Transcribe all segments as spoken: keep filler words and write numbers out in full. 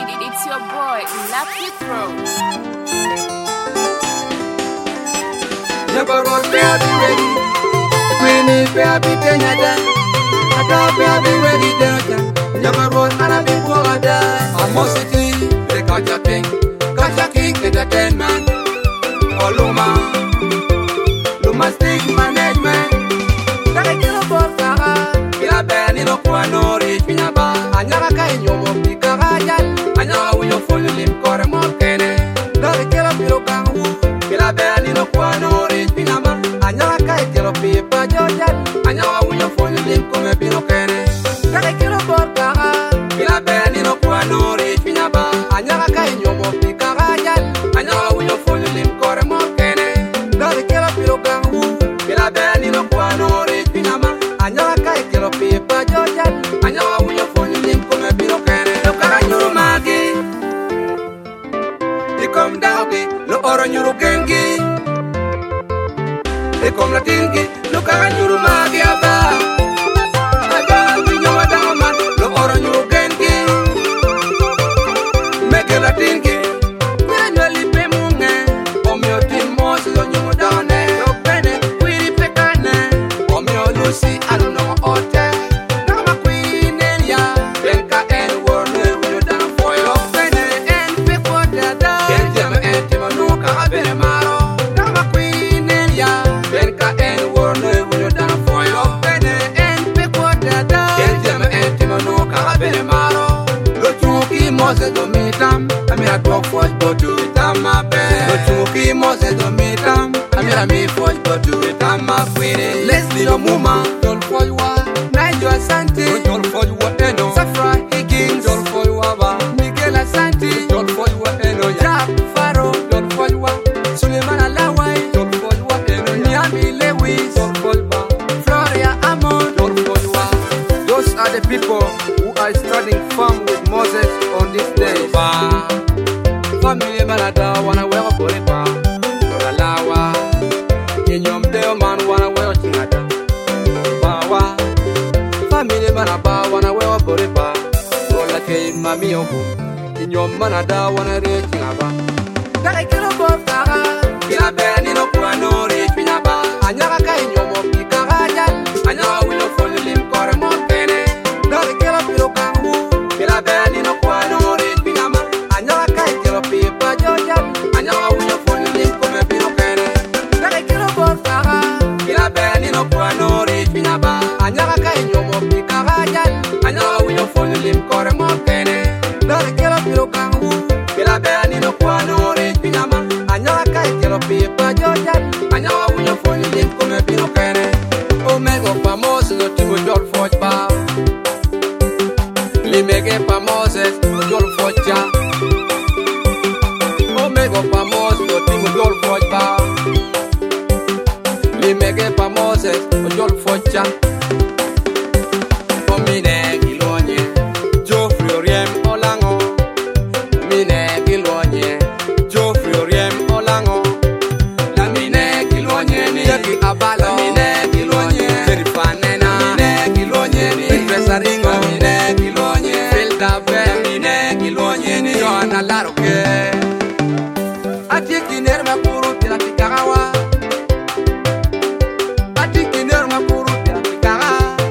It's your boy, Lucky Pro. Never was baby ready. When it baby tenada, I got baby ready there. Never was Arabi Wada. I'm also the Kaja King, Kaja King entertainment. Oh Luma, Luma stick management. That you know for Kara, Kila Ben in Okwano, Rich Minaba, Anaka in your Picarayan, Anaka will follow him Coremo Kene. That Kila Pirokangu, Kila Ben in Okwano, Rich Minaba, Anaka Kilo Pipa Jojan, Anaka will follow him Come Pinocene. That Kila for Kara, Kila Ben in Okwano, Rich Minaba, Anaka in your Picarayan, Anaka will follow him Coremo Kene. That Kila Pirokangu, Kila Ben in Okwano, Rich Minaba, Anaka Kilo Pipa Jojan, Anaka will follow him Come Pinocene. Look Magi, they come down, look on your gengi. They come Latingi, look at your Magi. I got in your dama, look on your gengi. Make a Latingi, when you live in Om your team Moses on your down there, your penny, we pecane, Om your Lucy, I don't know hotel. Nama Queen Elia, Benka and Warner, when you're down for your penny and pick what they're done. And Jim and Timonoka, I've been a maro. Nama Queen Elia, Benka and Warner, when you're down for your penny and pick what they're done. And Jim and Timonoka, I've been a maro. Lochuki Moses do meetam, I mean I talk for but do it on my bed. Lochuki Moses do meetam, I mean I me for but do it on my queen. Leslie Omuma, don't for you are Nigel Asante, don't for you are Eno, Safra Higgins, don't for you are Miguel Asante, don't for you are Eno, Jack Faro, don't for you are Suleiman Alawai, don't for you are Eno, Niami Lewis, don't for you are Floria Amon, don't for you are. Those are the people who are studying farm with Moses on this day. Family manada wanna wear a boripa, Alawa, in your deo man wanna wear a chingata. Bawa, family manaba wanna wear a boripa, Rola K. Mamioku, in your manada wanna reach Naba. Tarakino Botara, Kila Ben in Okwano, Rich Pinaba, Anaka in your Mopi Karajan, Anaka will follow him Coremo Kene. Tarakino Pirokangu, Kila Ben in Okwano, Rich Pinama, Anaka Kilo Pipa Jojan, Anaka will follow him Come Pinocene. Tarakino Botara, Kila Ben in Okwano, Rich Pinaba, Anaka in your Mopi Karajan, Anaka will follow him Coremo Kene. Tarakino Pirokangu, Kila Ben in Okwano, Rich Pinama, Anaka Kilo Pipa Jojan, Anaka will follow him Come Pinocene. Omega famoso no tipo Jol Forge Bar. Limege famoses Jol Forge. Omega famoso no tipo Jol Forge Bar. Limege famoses Jol Forge. Omine Gilonye, Geoffrey Oriem Olango. Mine Gilonye, Geoffrey Oriem Olango. La mine Gilonye ni Jackie Abalo. Mine Gilonye, Serifanena. Mine Gilonye ni Pesaringo. Mine Gilonye, Fildabe. Mine Gilonye ni Johanna Laroque. Atiki nerma puru tira pikarawa. Atiki nerma puru tira pikara.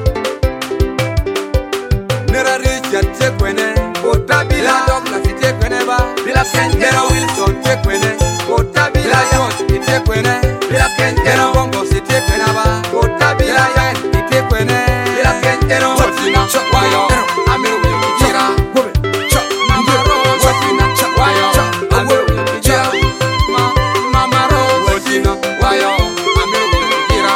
Nera Richard Chekwene, Otabila Douglas Chekwene ba. Bila Kentero Wilson Chekwene, Otabila John Chekwene. Bila Kentero Bongo Chekwene ba. Otabila Yan Chekwene. Bila Kentero China Wayo. Amiru Yira. Mama Rose China Wayo. Amiru Yira. Mama Rose China Wayo. Amiru Yira.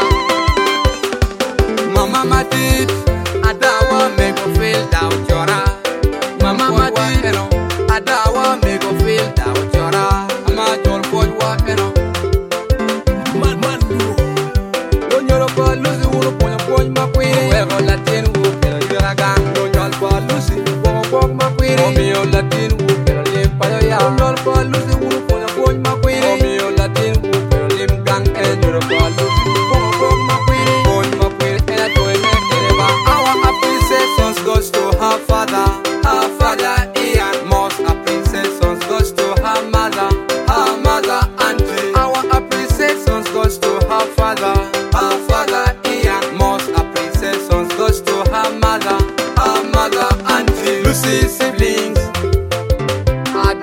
Mama Madid Adawa make me feel down Jora. Mama Madid Adawa make me feel down Jora. Ama Jol Boy wa eno. Man man Lo nyoro pa lusi wuro ponya ponya makwiri. Wego Latin wu kero yura gang. Lo nyol pa lusi wuro ponya makwiri. Omio Latin wu kero lim pa yo ya. Lo nyol pa lusi wuro ponya ponya makwiri. Omio Latin wu kero lim gang. En nyoro pa lusi wuro ponya makwiri. Ponya makwiri ena toy me kereba. Our appreciations goes to her father. Her father Ian Moss.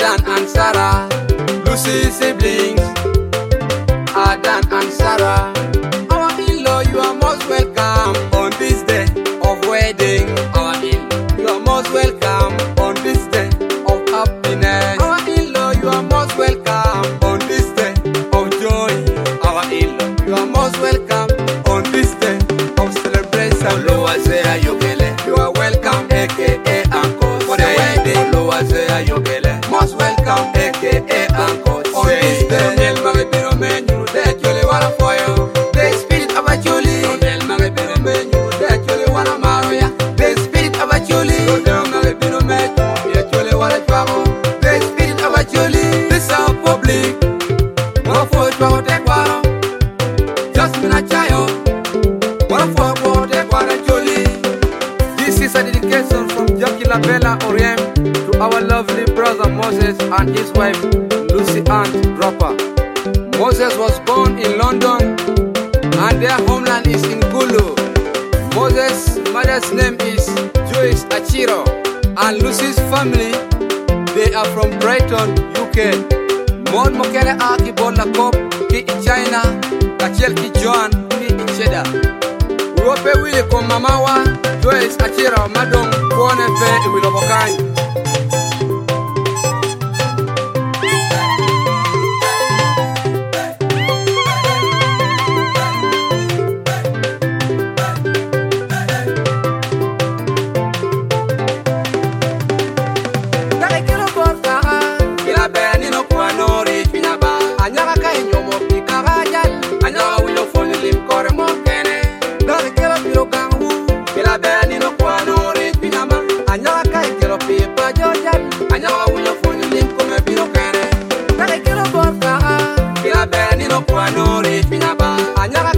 Adan and Sarah, Lucy's siblings, Adan and Sarah. Our in-law, you are most welcome on this day of wedding. Our in-law, you are most welcome on this day of happiness. Our in-law, you are most welcome on this day of joy. Our in-law, you are most welcome on this day of celebration. Oluwase Ayokele, you are welcome, aka Uncle for the wedding. Oluwase Ayokele, most welcome, aka Uncle on this day. El Magabino menu, that you wanna for you. The spirit of a Julie, El Magabino menu, that you wanna marry. The spirit of a Julie, El Magabino menu, that you wanna travel. The spirit of a Julie, this is public. One for travel, take one. Just in a child, one for travel, take one, Julie. This is a dedication from Jackie Labella Oriem to our lovely brother Moses and his wife Lucy Ann Dropper. Moses was born in London and their homeland is in Gulu. Moses' mother's name is Joyce Achiro and Lucy's family, they are from Brighton, U K. Mon Mokele Aki Bola Kop, ki in China, Kachel ki Joan, ki in Cheddar. Urope wili kom mamawa, Joyce Achiro Madong, Kone Fe Iwilobokanyi. Anyara